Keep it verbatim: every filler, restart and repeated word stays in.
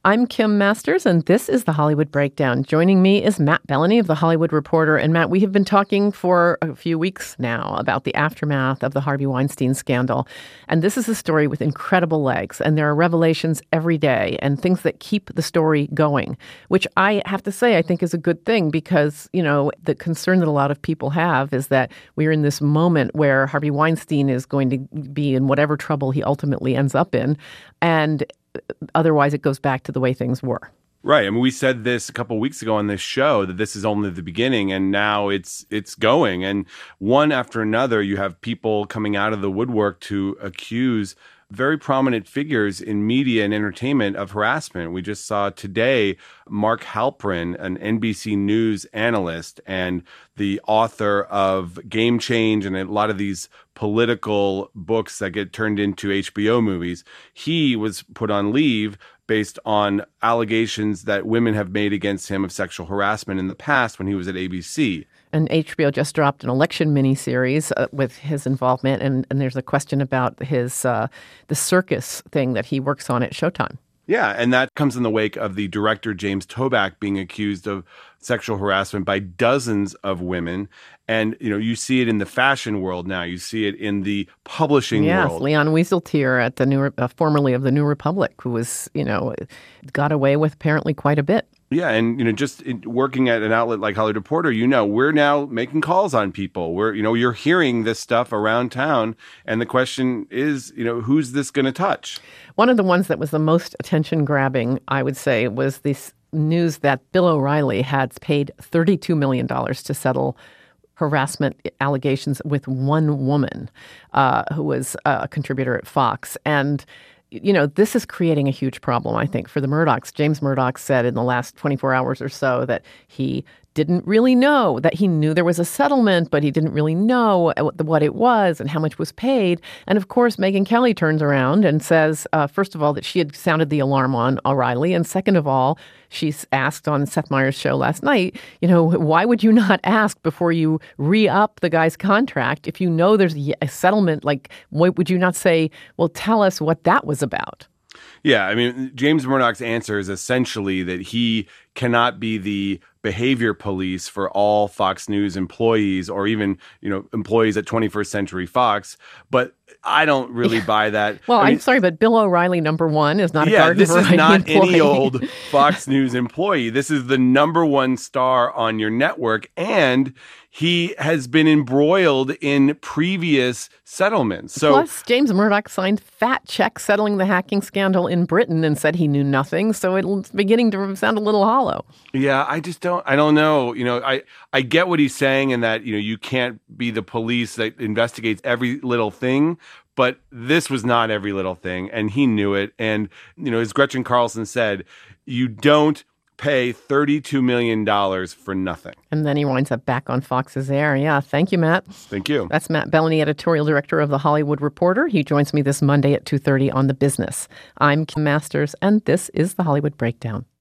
I'm Kim Masters, and this is The Hollywood Breakdown. Joining me is Matt Bellany of The Hollywood Reporter. And Matt, we have been talking for a few weeks now about the aftermath of the Harvey Weinstein scandal. And this is a story with incredible legs, and there are revelations every day and things that keep the story going, which I have to say I think is a good thing because, you know, the concern that a lot of people have is that we're in this moment where Harvey Weinstein is going to be in whatever trouble he ultimately ends up in. And otherwise, it goes back to the way things were. Right. I mean, we said this a couple of weeks ago on this show that this is only the beginning, and now it's it's going. And one after another, you have people coming out of the woodwork to accuse very prominent figures in media and entertainment of harassment. We just saw today Mark Halperin, an N B C News analyst and the author of Game Change and a lot of these political books that get turned into H B O movies. He was put on leave based on allegations that women have made against him of sexual harassment in the past when he was at A B C. And H B O just dropped an election miniseries uh, with his involvement, and, and there's a question about his uh, the circus thing that he works on at Showtime. Yeah, and that comes in the wake of the director James Toback being accused of sexual harassment by dozens of women. And, you know, you see it in the fashion world now. You see it in the publishing yes, world. Yes, Leon Wieseltier at the New, uh, formerly of the New Republic, who was, you know, got away with apparently quite a bit. Yeah, and, you know, just working at an outlet like Hollywood Reporter, you know, we're now making calls on people. We're, you know, you're hearing this stuff around town. And the question is, you know, who's this going to touch? One of the ones that was the most attention grabbing, I would say, was this news that Bill O'Reilly had paid thirty-two million dollars to settle harassment allegations with one woman uh, who was a contributor at Fox. And you know, this is creating a huge problem, I think, for the Murdochs. James Murdoch said in the last twenty-four hours or so that he didn't really know, that he knew there was a settlement, but he didn't really know what it was and how much was paid. And of course, Megyn Kelly turns around and says, uh, first of all, that she had sounded the alarm on O'Reilly. And second of all, she's asked on Seth Meyers' show last night, you know, why would you not ask before you re-up the guy's contract if you know there's a settlement? Like, why would you not say, well, tell us what that was about? Yeah, I mean, James Murdoch's answer is essentially that he cannot be the behavior police for all Fox News employees or even, you know, employees at twenty-first Century Fox. But I don't really buy that. Well, I mean, I'm sorry, but Bill O'Reilly, number one, is not a yeah, garden this variety is not employee. any old Fox News employee. This is the number one star on your network, and he has been embroiled in previous settlements. So, plus, James Murdoch signed fat checks settling the hacking scandal in Britain and said he knew nothing. So it's beginning to sound a little hollow. Yeah, I just don't. I don't know. You know, I I get what he's saying, in that, you know, you can't be the police that investigates every little thing. But this was not every little thing, and he knew it. And, you know, as Gretchen Carlson said, you don't pay thirty-two million dollars for nothing. And then he winds up back on Fox's air. Yeah, thank you, Matt. Thank you. That's Matt Bellany, editorial director of The Hollywood Reporter. He joins me this Monday at two thirty on The Business. I'm Kim Masters, and this is The Hollywood Breakdown.